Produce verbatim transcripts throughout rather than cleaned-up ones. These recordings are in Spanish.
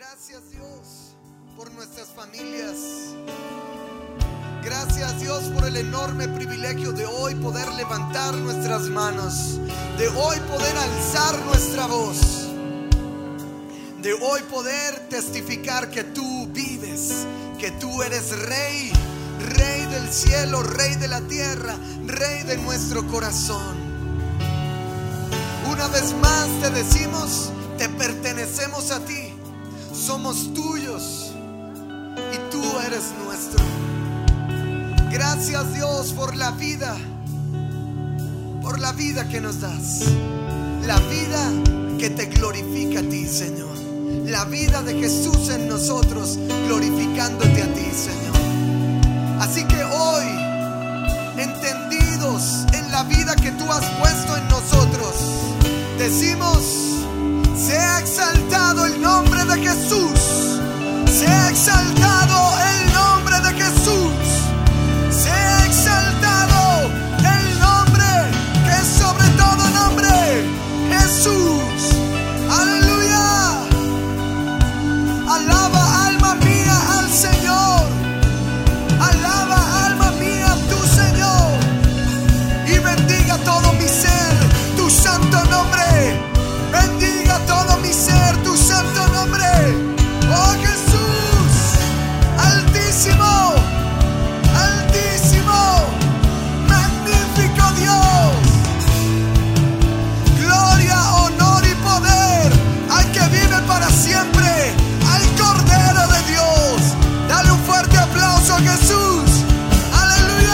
Gracias, Dios, por nuestras familias. Gracias, Dios, por el enorme privilegio de hoy poder levantar nuestras manos, de hoy poder alzar nuestra voz, de hoy poder testificar que tú vives, que tú eres Rey, Rey del cielo, Rey de la tierra, Rey de nuestro corazón. Una vez más te decimos, te pertenecemos a ti, somos tuyos y tú eres nuestro. Gracias, Dios, por la vida, por la vida que nos das, la vida que te glorifica a ti, Señor, la vida de Jesús en nosotros, glorificándote a ti, Señor. Así que hoy, entendidos en la vida que tú has puesto en nosotros, decimos: sea exaltado el nombre de Jesús, sea exaltado el nombre de Jesús, sea exaltado el nombre que es sobre todo nombre, Jesús. Aleluya. Alaba, alma mía, al Señor. Alaba, alma mía, tu Señor, y bendiga todo mi ser tu santo nombre. Bendiga todo mi ser tu santo nombre. Oh Jesús, altísimo, altísimo, magnífico Dios. Gloria, honor y poder al que vive para siempre, al Cordero de Dios. Dale un fuerte aplauso a Jesús. Aleluya.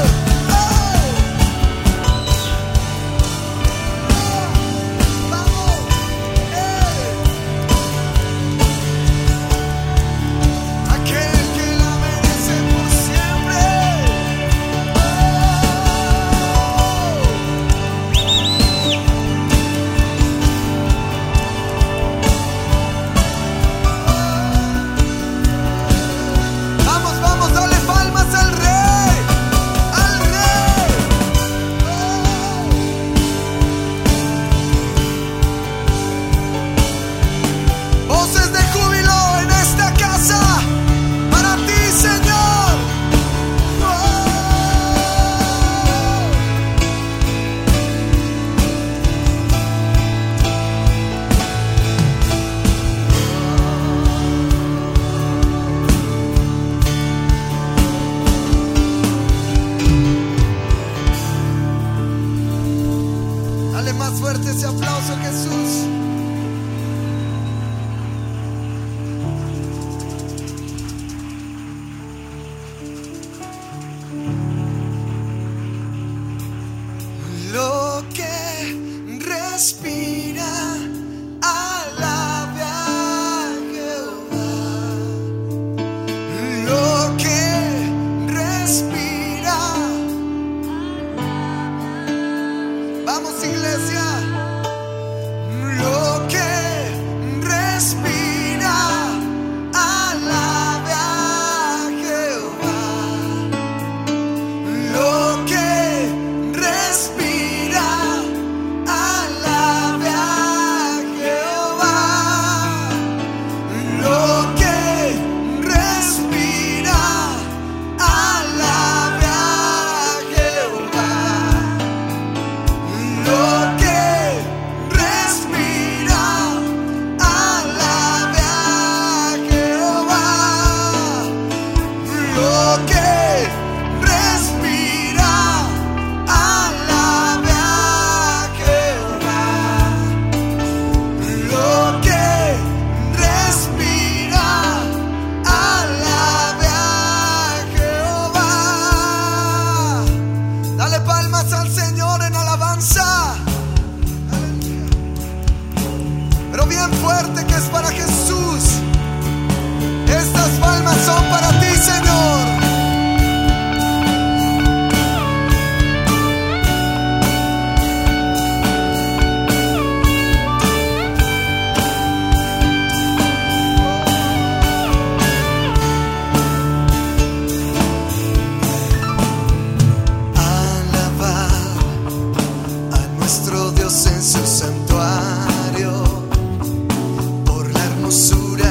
Nuestro Dios en su santuario, por la hermosura de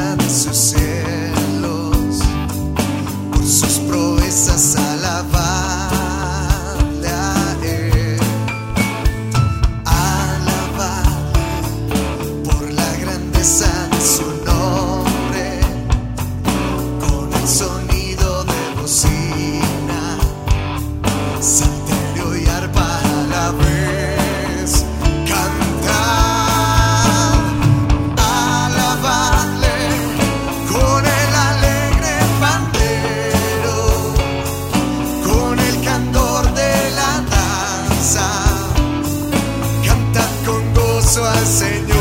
sus cielos, por sus proezas alabarle a Él, alabarle por la grandeza de su nombre, con el sonido de bocina, salterio y arpa a la vez, cantar, alabarle con el alegre pandero, con el candor de la danza, cantar con gozo al Señor.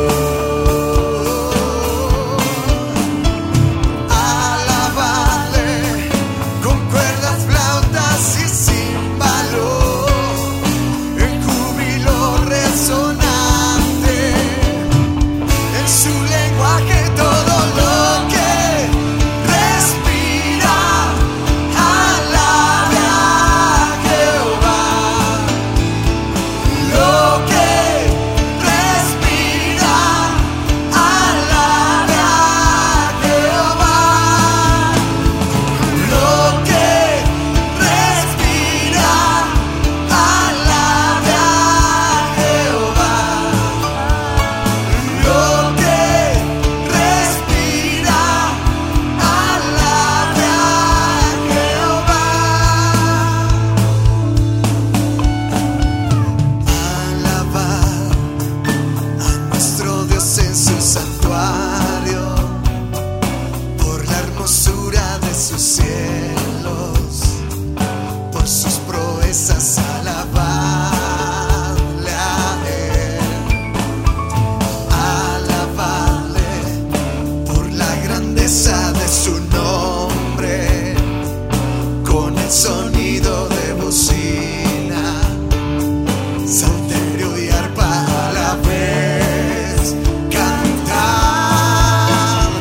De su nombre, con el sonido de bocina, salterio y arpa a la vez, cantar,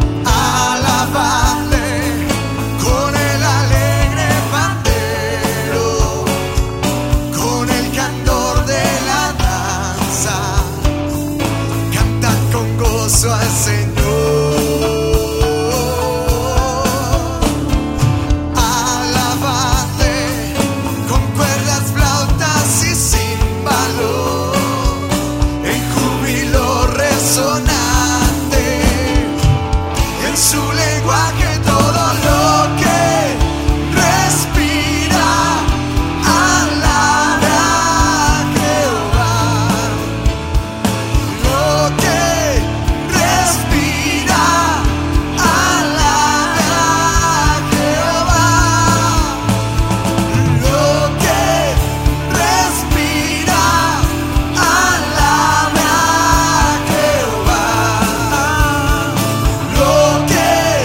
alabarle con el alegre pandero, con el candor de la danza, cantar con gozo al Señor. Que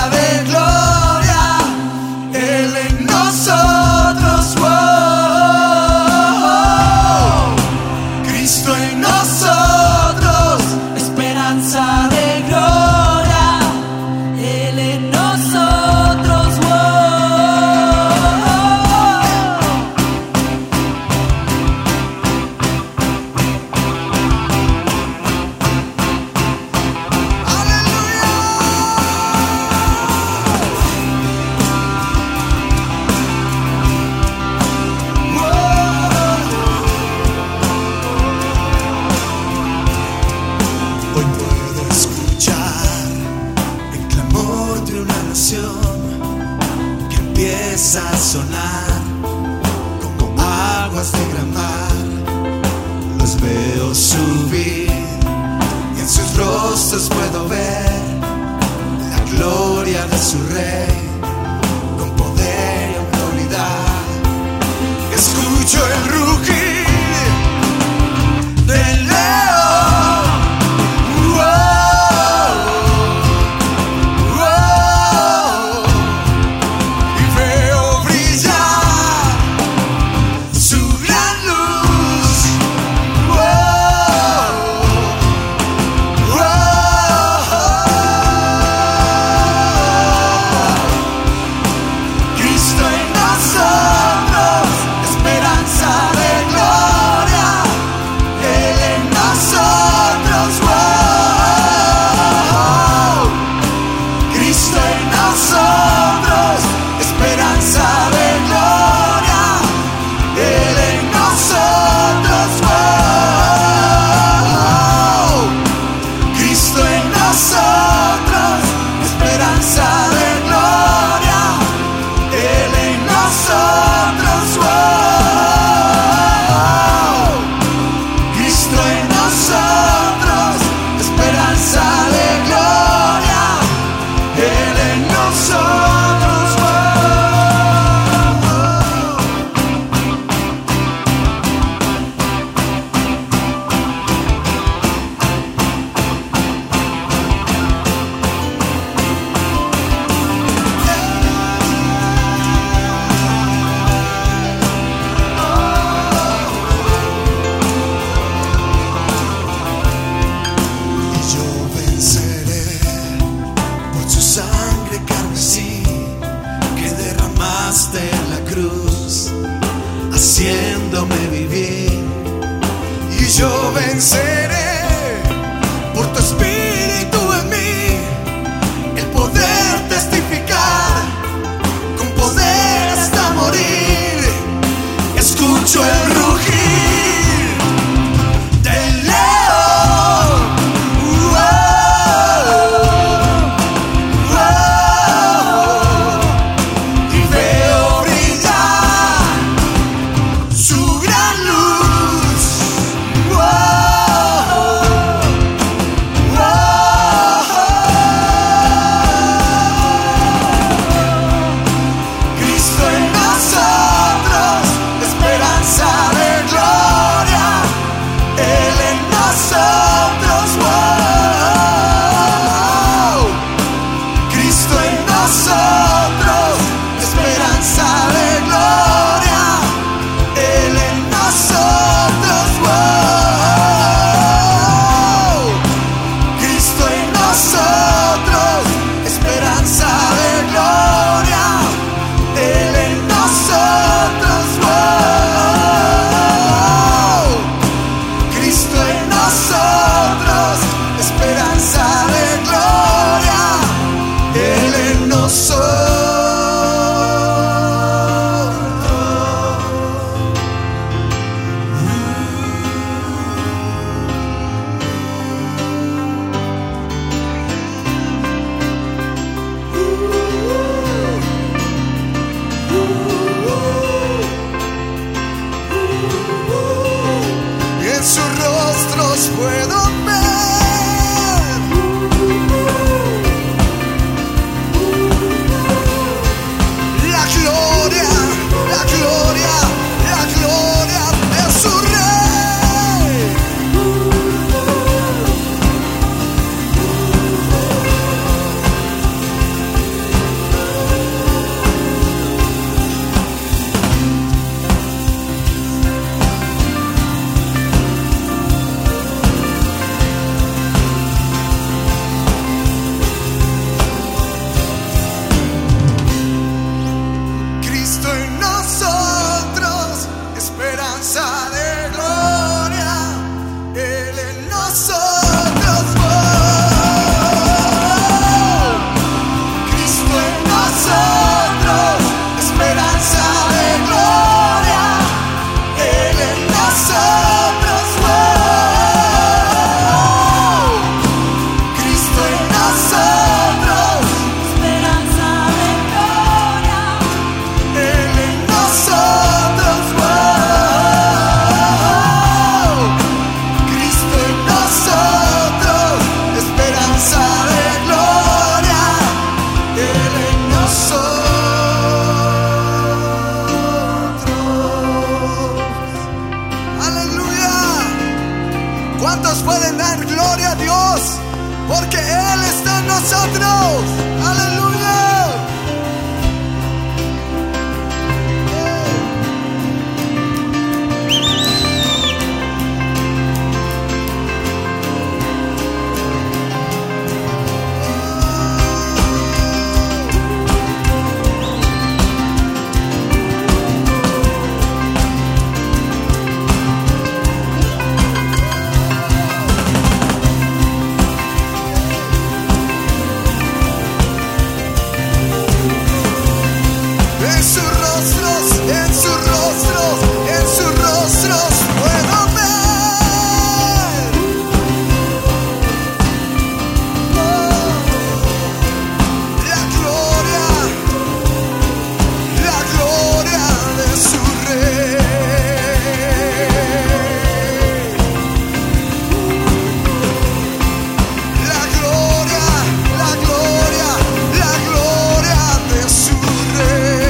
de gloria, Él en nosotros, wow. Cristo en nosotros, esperanza de gloria, Él en nosotros, wow. Hoy puedo escuchar el clamor de una nación que empieza a sonar como aguas de gran mar. Los veo subir y en sus rostros puedo ver la gloria de su rey con poder y autoridad. Escucho el rugir del león. Wow, wow, y veo brillar su gran luz. Wow, wow. ¿Cuántos pueden dar gloria a Dios? Porque Él está en nosotros. Aleluya. En sus rostros, en sus rostros, en sus rostros puedo ver oh, la gloria, la gloria de su rey. La gloria, la gloria, la gloria de su rey.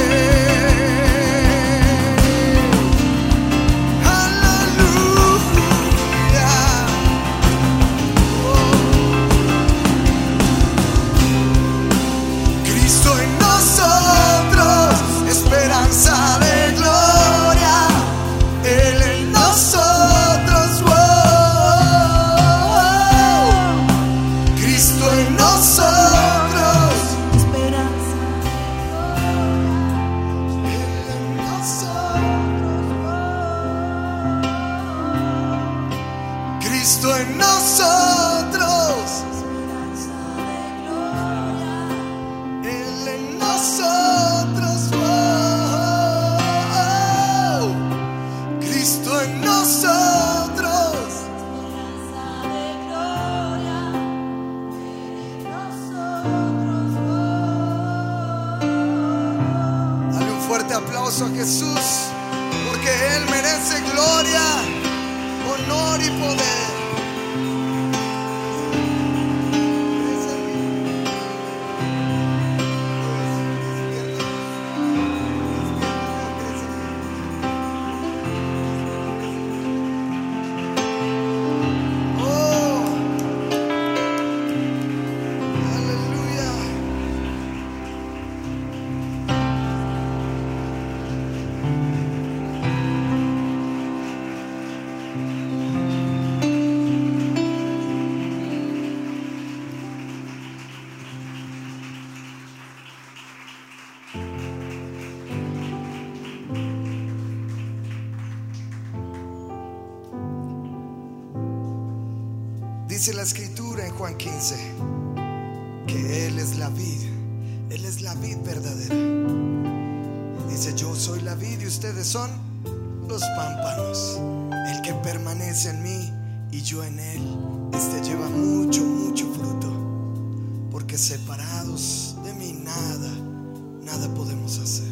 Esperanza de gloria, Él en nosotros, oh, Cristo en nosotros, esperanza, Él en nosotros, Cristo en nosotros, esperanza de gloria, Él en nosotros. En nosotros, esperanza de gloria, en nosotros. Dale un fuerte aplauso a Jesús, porque Él merece gloria, honor y poder. Dice la escritura en Juan quince que Él es la vid, Él es la vid verdadera. Dice: yo soy la vid y ustedes son los pámpanos. El que permanece en mí y yo en Él, este lleva mucho, mucho fruto, porque separados de mí nada, nada podemos hacer.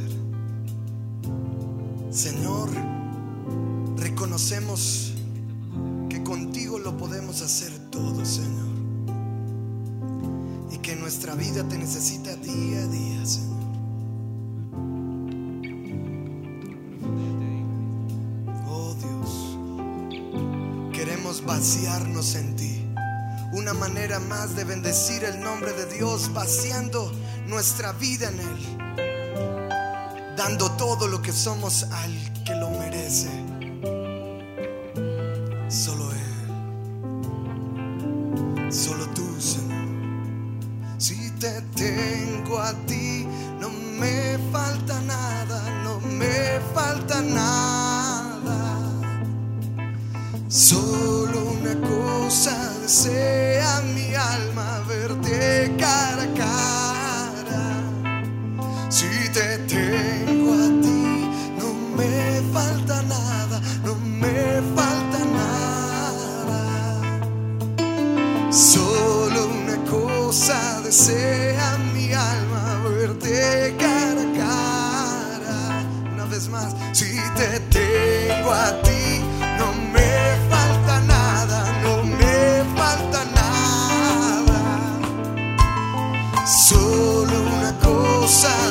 Señor, reconocemos que contigo lo podemos hacer todo, Señor, y que nuestra vida te necesita día a día, Señor. Oh Dios, queremos vaciarnos en ti. Una manera más de bendecir el nombre de Dios, vaciando nuestra vida en Él, dando todo lo que somos al que lo merece. Solo Él, solo tú, Señor. Si te tengo a ti, no me falta nada, no me falta nada. Solo una cosa desea mi alma, verte cara a cara. Si te tengo a ti, no me falta nada, no me falta nada. Solo una cosa desea mi alma, verte cara a cara. Una vez más, si te tengo a ti, no me falta nada, no me falta nada. Solo una cosa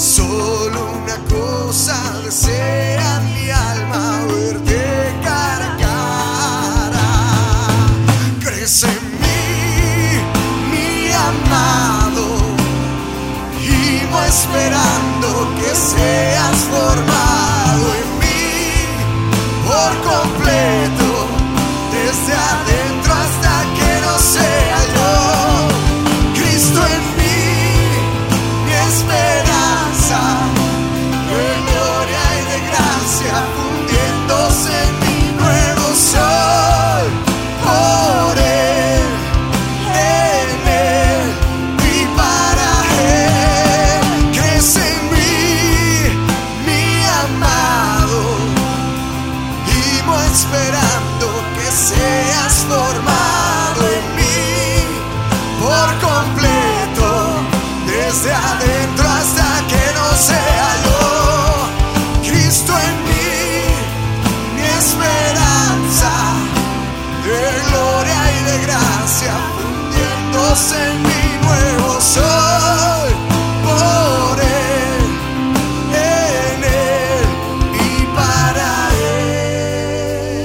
Solo una cosa desea mi alma, verte cara a cara. Crece en mí, mi amado, gimo esperando que seas formado en mí por completo, desde adentro hasta que no sea yo. Cristo en mí, mi esperanza, de gloria y de gracia, fundiéndose en mi nuevo sol. Por Él, en Él y para Él. Crece en mí, mi amado, gimo esperando que seas formado en mí por completo, desde adentro hasta que no sea yo. Cristo en mí, mi esperanza, de gloria y de gracia, fundiéndose en mi nuevo sol. Por Él, en Él y para Él.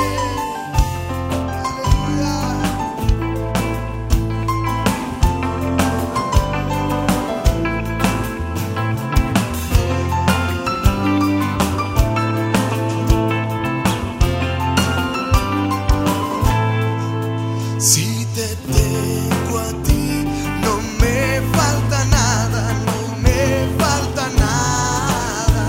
Si te tengo a ti, no me falta nada, no me falta nada.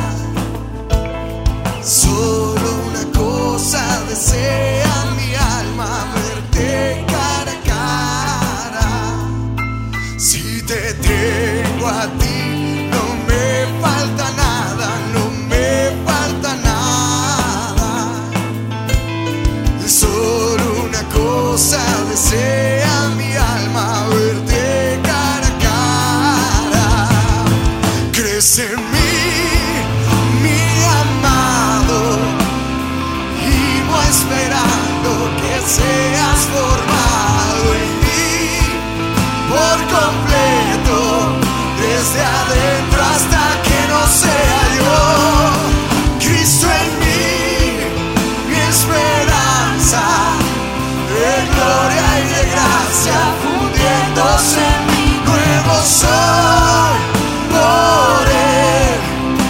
Solo una cosa desea mi alma, verte cara a cara. Si te tengo a ti, no me falta nada, no me falta nada. Solo una cosa desea mi alma, verte cara a cara. Crece en mí, mi amado, gimo esperando que seas formado en mí por completo, desde adentro hasta que no sea yo. Cristo en mí, mi esperanza, de gloria y de gracia, fundiéndose en mi nuevo sol. Por Él,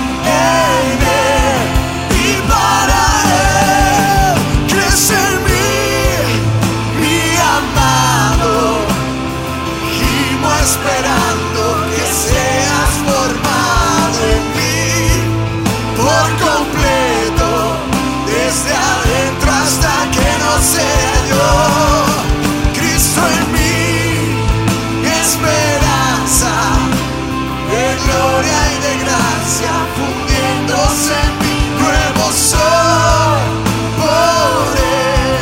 en Él y para Él. Crece en mí, mi amado, gimo esperando que seas formado en mí por completo, desde adentro hasta que no sea yo. Cristo en mí, mi esperanza, de gloria y de gracia, fundiéndose en mi nuevo sol. Por Él,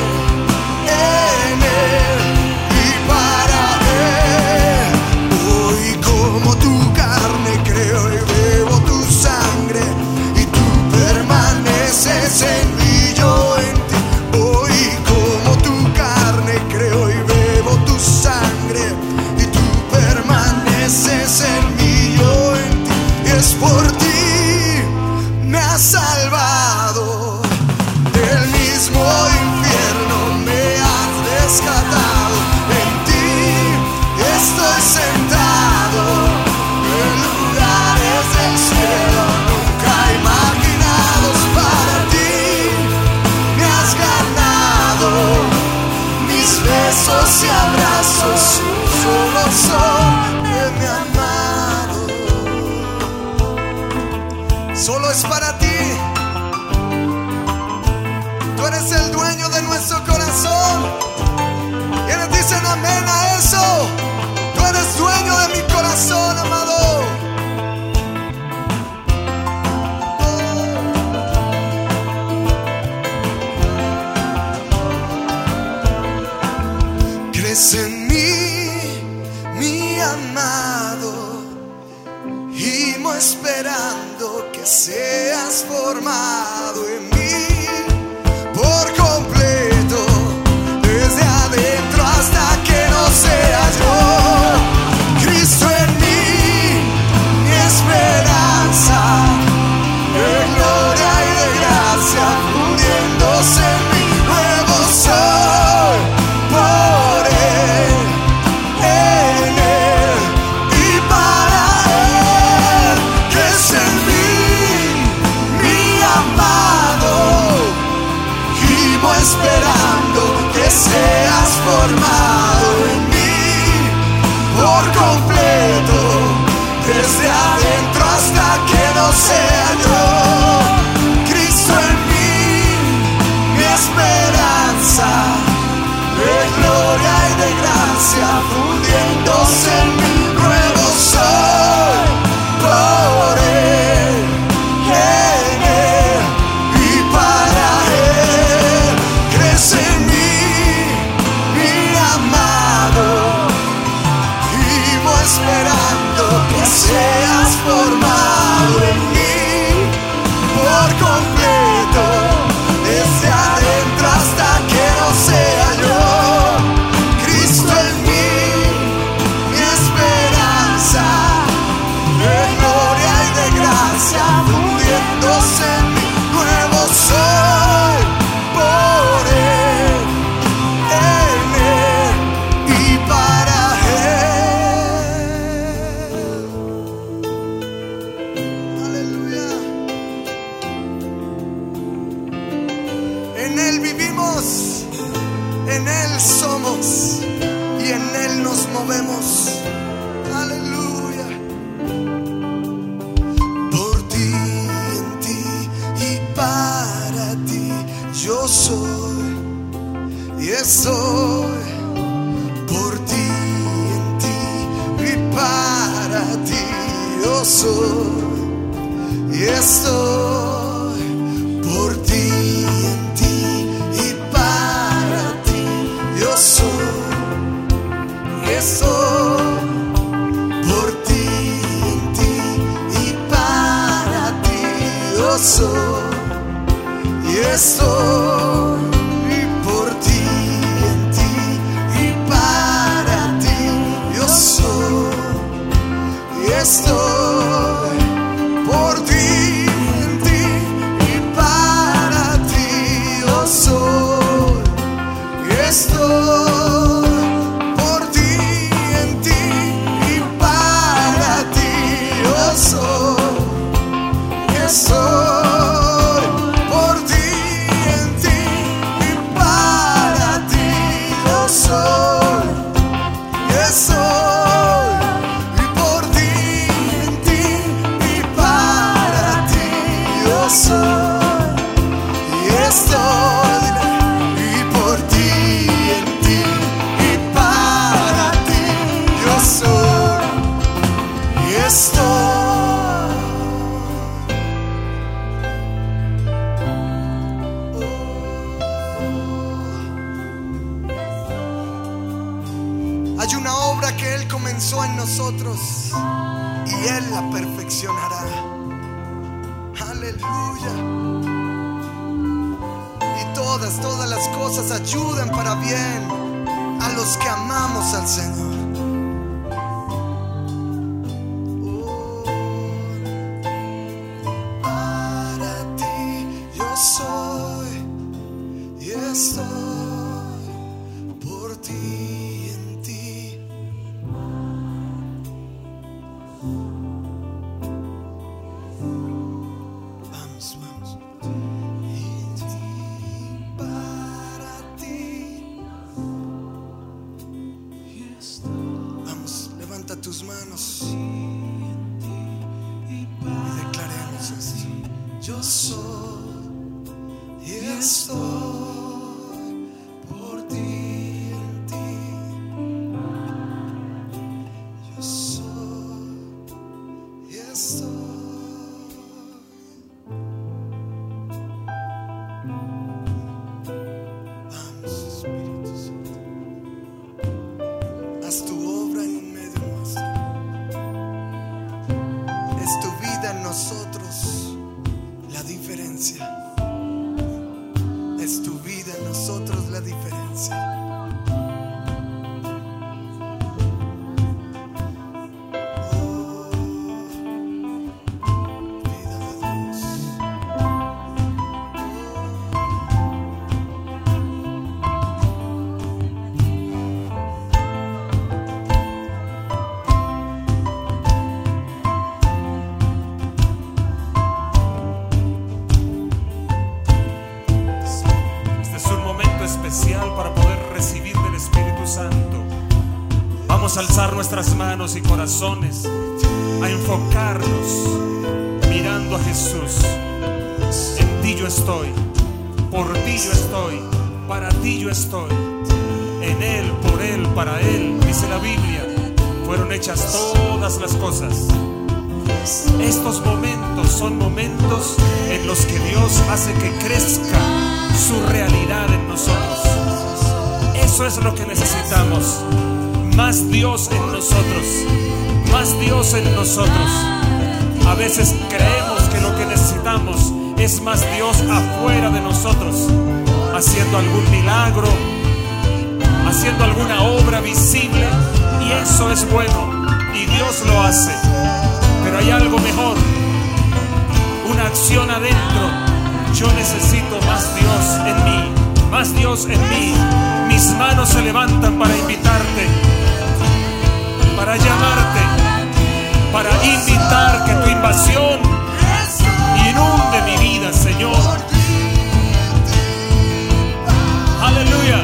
en Él y para Él. Hoy como tu carne creo y bebo tu sangre, y tú permaneces en mí, yo en ti. Hoy como tu carne creo y bebo tu sangre, y tú permaneces en mí, yo en ti. Y es por ti me has salvado del mismo infierno, me has rescatado. En ti estoy sentado en lugares del cielo nunca imaginados. Para ti me has ganado, mis besos y abrazos solo son de mi amado. Solo es para ti. Tú eres el dueño de nuestro corazón. ¿Quiénes dicen amén a eso? Tú eres dueño de mi corazón, amado. Crece en mí, mi amado, gimo esperando que seas formado en mí por completo, desde adentro hasta que no sea yo. Cristo en mí, mi esperanza, soy, y estoy por ti, en ti y para ti. Yo soy, y estoy por ti, en ti y para ti. Yo soy, y estoy por ti, en ti y para ti. Yo soy, y estoy por ti, en ti y para ti. Yo soy, y estoy por ti, en ti y para ti. Yo soy, y estoy por ti, en ti y para ti. Yo soy, y estoy por ti, en ti y para ti. Yo soy, y estoy y por ti, en ti y para ti. Yo soy, y estoy. Hay una obra que Él comenzó en nosotros y Él la perfeccionará. Aleluya. Y todas, todas las cosas ayudan para bien a los que amamos al Señor. Oh, para ti yo soy, y estoy por ti, en ti. Vamos, vamos. En ti, para ti. Vamos, levanta tus manos y declaremos esto. Yo soy, y estoy por ti, en ti. Yo soy, y estoy. Vamos, Espíritu Santo. Haz tu obra en medio nuestro. Es tu vida en nosotros la diferencia. Es tu vida en nosotros la diferencia. Oh, vida de Dios. Este es un momento especial para poder recibir del Espíritu Santo. Vamos a alzar nuestras manos y corazones, a enfocarnos mirando a Jesús. En ti yo estoy, por ti yo estoy, para ti yo estoy. En Él, por Él, para Él, dice la Biblia, fueron hechas todas las cosas. Estos momentos son momentos en los que Dios hace que crezca su realidad en nosotros. Eso es lo que necesitamos. Más Dios en nosotros. Más Dios en nosotros. A veces creemos que lo que necesitamos es más Dios afuera de nosotros, haciendo algún milagro, haciendo alguna obra visible, y eso es bueno y Dios lo hace. Pero hay algo mejor, una acción adentro. Yo necesito más Dios en mí, más Dios en mí. Mis manos se levantan para invitarte, para llamarte, para invitar que tu invasión inunde mi vida, Señor. Aleluya.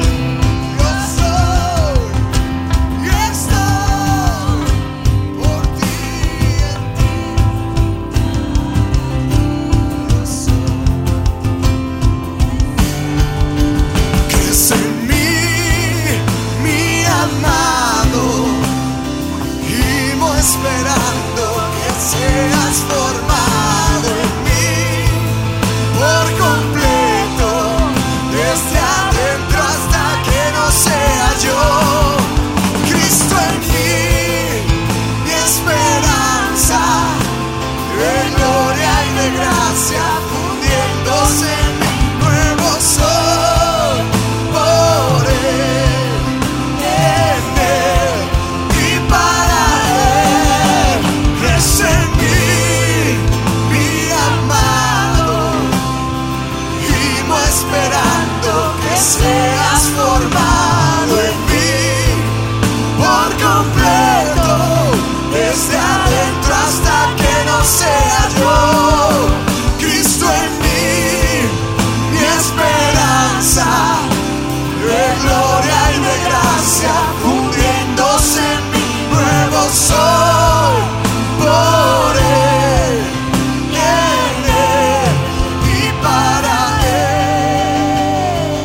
Esperando que seas seas formado en mí por completo, desde adentro hasta que no sea yo. Cristo en mí, mi esperanza, de gloria y de gracia, fundiéndose en mí, nuevo soy por Él, en Él y para Él. Crece en mí, mi amado, vivo esperando que seas formado en mí por completo, desde adentro hasta que no sea yo. Cristo en mí, mi esperanza, de gloria y de gracia, fundiéndose en mí, nuevo soy por Él, en Él y para Él.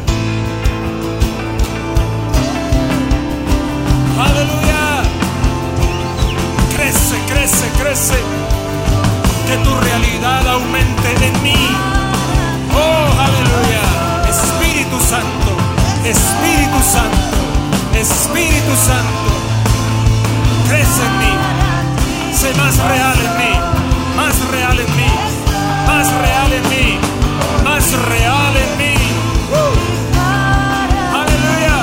Aleluya. Crece, crece, crece. Que tu realidad aumente en mí. Oh, aleluya. Espíritu Santo, Espíritu Santo, Espíritu Santo. Crece en mí. Sé más real en mí. Más real en mí. Más real en mí. Más real en mí. Aleluya.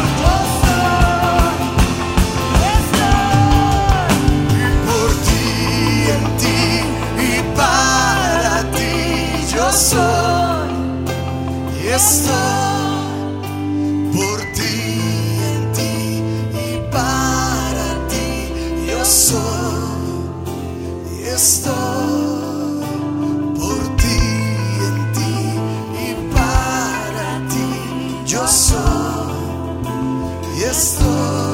Por ti, en ti y para ti yo soy y estoy. Por ti, en ti y para ti yo soy y estoy. Por ti, en ti y para ti yo soy y estoy.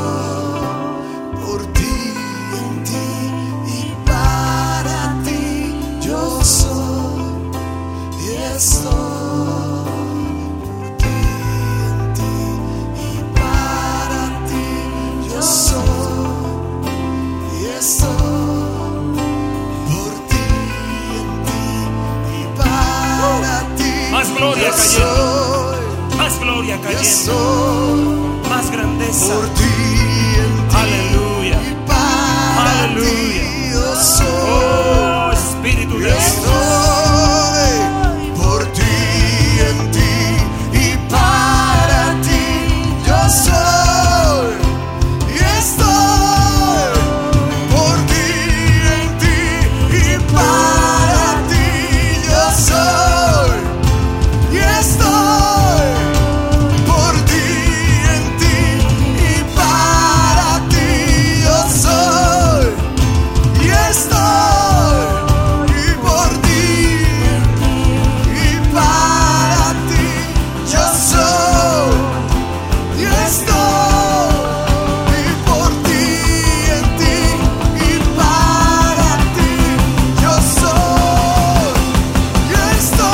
Por ti, en ti y para ti yo soy y estoy. Por ti, en ti y para ti yo soy y estoy. Por ti, en ti y para ti Más gloria yo cayendo. soy Más gloria y cayendo. estoy. Más grandeza. Por ti, en ti Aleluya. y para Aleluya. ti yo soy Oh, Espíritu y de Dios. estoy. Por ti, en ti y para ti yo soy y estoy. Por ti, en ti y para ti yo soy y estoy. Por ti, en ti y para ti yo soy y estoy. Y por ti, y para ti yo soy y estoy. Y por ti, en ti y para ti yo soy y estoy.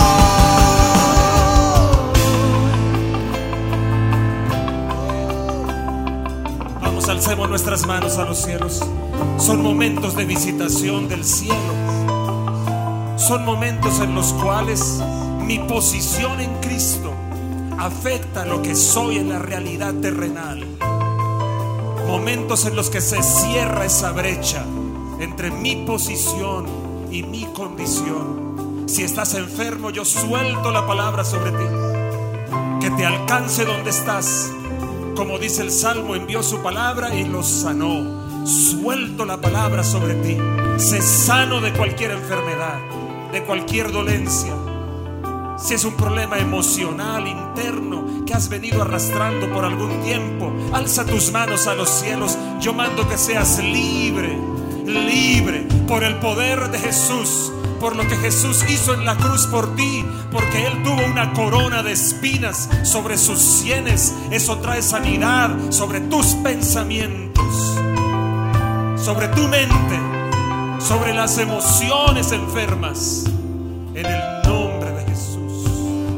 Vamos, alcemos nuestras manos a los cielos. Son momentos de visitación del cielo. Son momentos en los cuales mi posición en Cristo afecta lo que soy en la realidad terrenal. Momentos en los que se cierra esa brecha entre mi posición y mi condición. Si estás enfermo, yo suelto la palabra sobre ti. Que te alcance donde estás. Como dice el Salmo, envió su palabra y los sanó. Suelto la palabra sobre ti. Sé sano de cualquier enfermedad, de cualquier dolencia. Si es un problema emocional, interno, que has venido arrastrando por algún tiempo, alza tus manos a los cielos. Yo mando que seas libre, libre por el poder de Jesús, por lo que Jesús hizo en la cruz por ti, porque Él tuvo una corona de espinas sobre sus sienes. Eso trae sanidad sobre tus pensamientos, sobre tu mente, sobre las emociones enfermas, en el nombre de Jesús.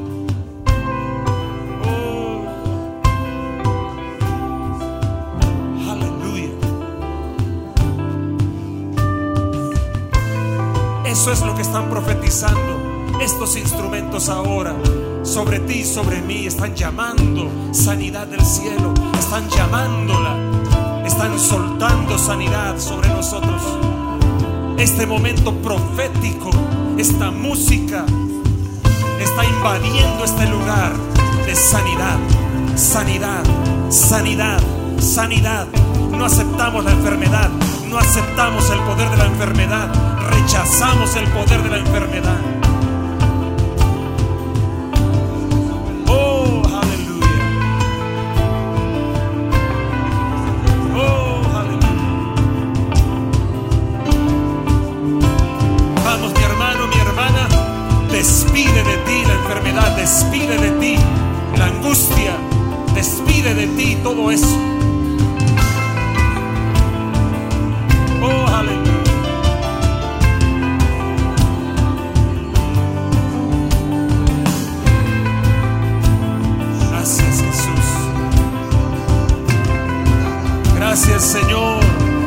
Oh, aleluya. Eso es lo que están profetizando estos instrumentos ahora. Sobre ti y sobre mí están llamando sanidad del cielo. Están llamándola. Están soltando sanidad sobre nosotros. Este momento profético, esta música está invadiendo este lugar de sanidad, sanidad, sanidad, sanidad. No aceptamos la enfermedad, no aceptamos el poder de la enfermedad, rechazamos el poder de la enfermedad. Oh, aleluya. Oh, aleluya. Vamos, mi hermano, mi hermana, despide de ti la enfermedad, despide de ti la angustia, despide de ti todo eso. Oh, aleluya. Gracias, Jesús. Gracias, Señor.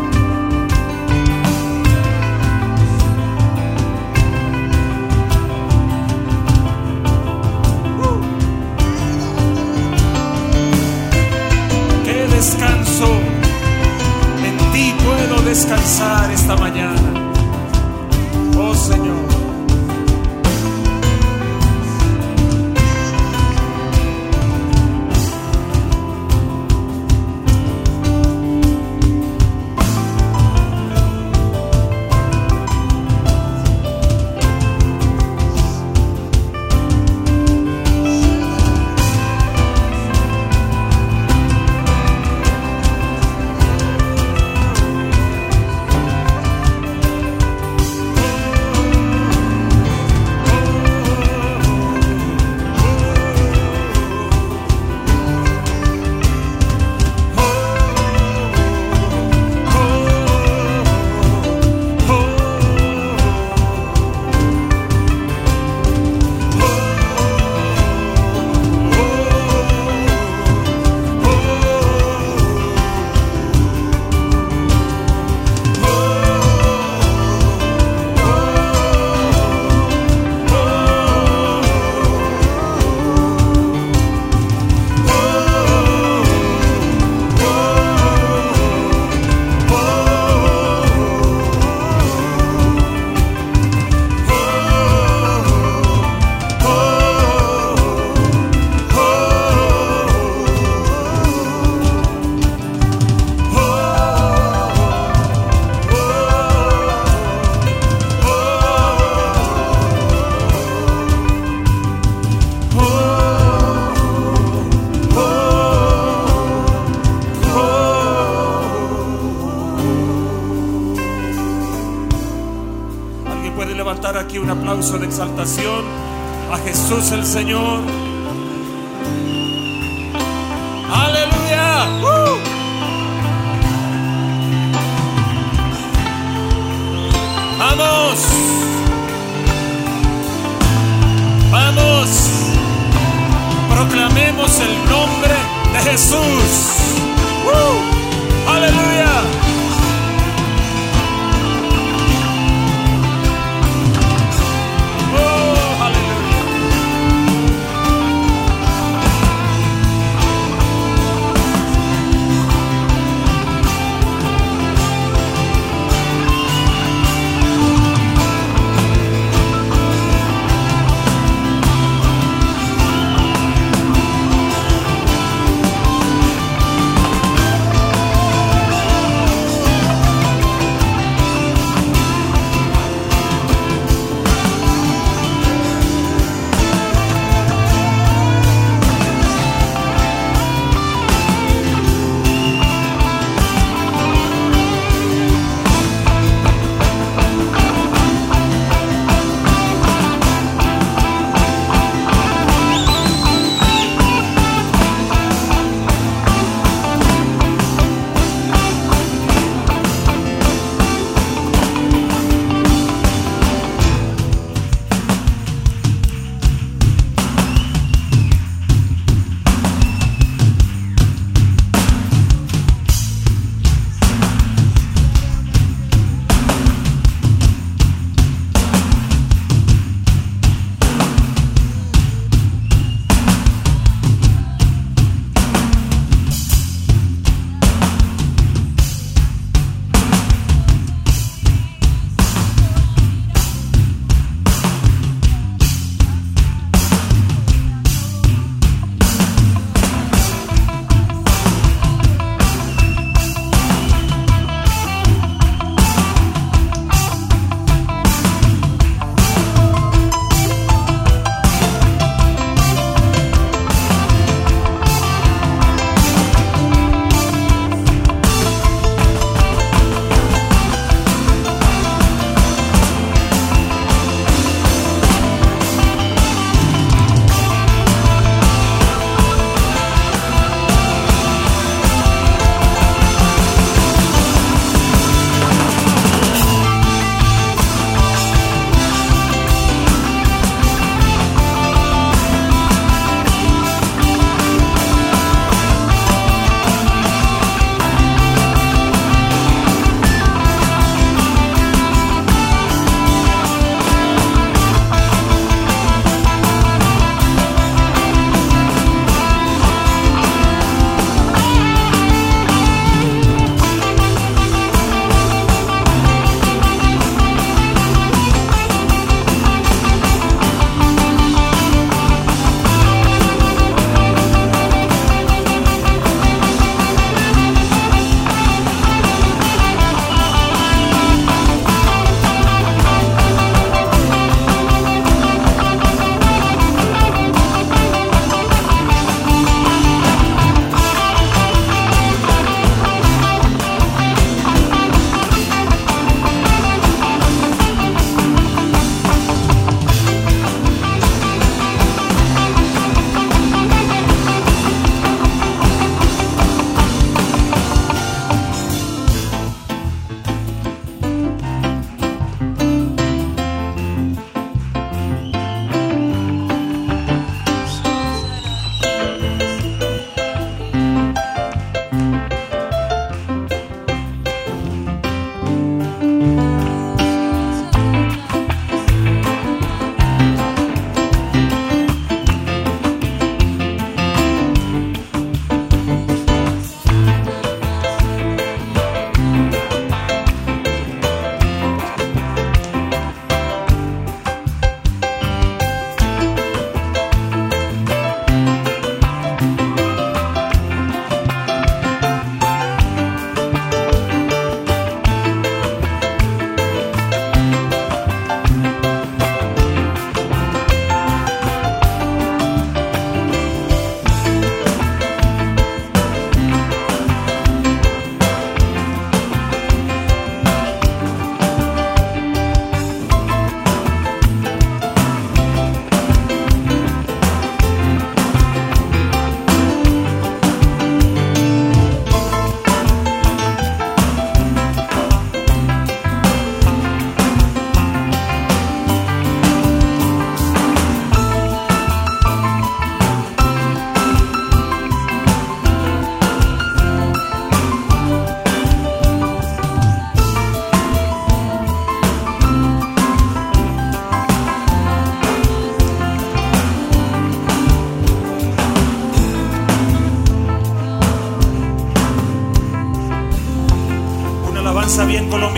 Qué descanso. En ti puedo descansar esta mañana. Oh, Señor. Aquí un aplauso de exaltación a Jesús el Señor. Aleluya. ¡Uh! Vamos, vamos, proclamemos el nombre de Jesús. ¡Uh! Aleluya.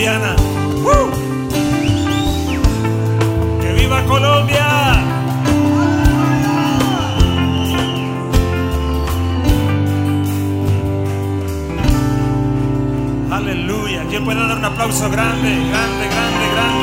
colombiana. ¡Uh! ¡Que viva Colombia! Aleluya. ¿Quién puede dar un aplauso grande, grande, grande, grande?